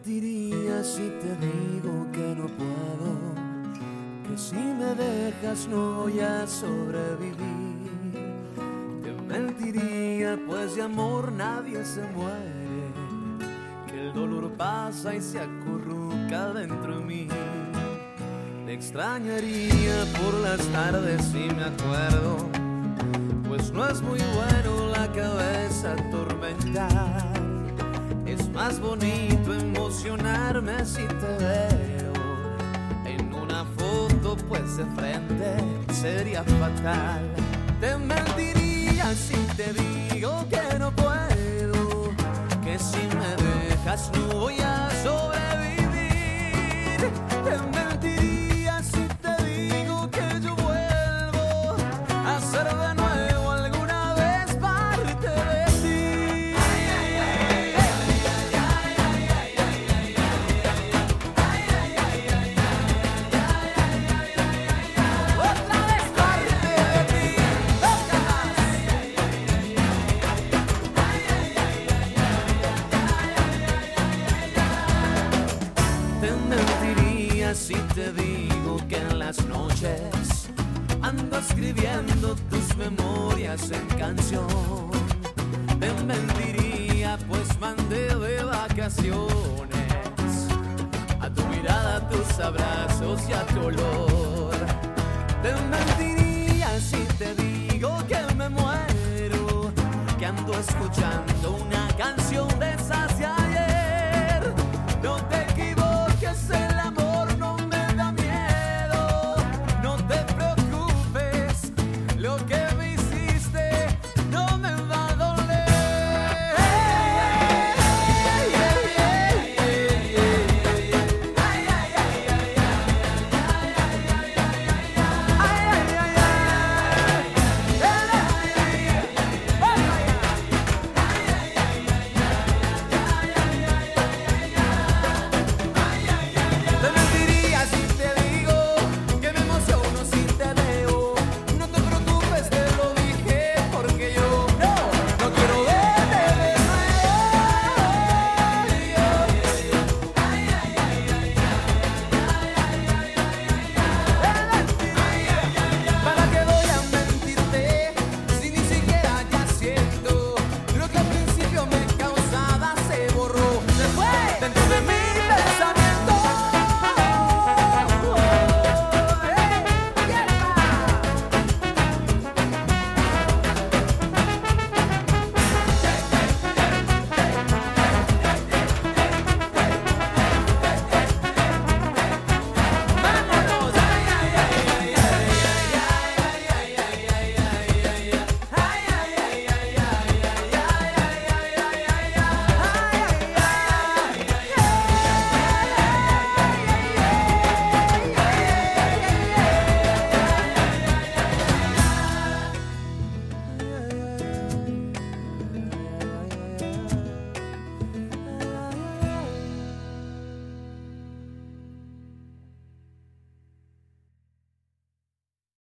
mentiría si te digo que no puedo, que si me dejas no voy a sobrevivir. Te mentiría pues de amor nadie se muere, que el dolor pasa y se acurruca dentro de mí. Te extrañaría por las tardes si me acuerdo, pues no es muy bueno la cabeza atormentar. Es más bonito emocionarme si te veo en una foto, pues de frente sería fatal. Te mentiría si te digo que no puedo, que si me dejas no voy a sobrevivir. Te mentiría si te digo que yo vuelvo a ser de nuevo alguna vez parte de ti. Otra vez parte de ti. Te mentiría si te digo que en las noches ando escribiendo tus memorias en canción. Te mentiría pues mandé de vacaciones a tu mirada, a tus abrazos y a tu olor. Te mentiría si te digo que me muero, que ando escuchando una canción de esas de allá.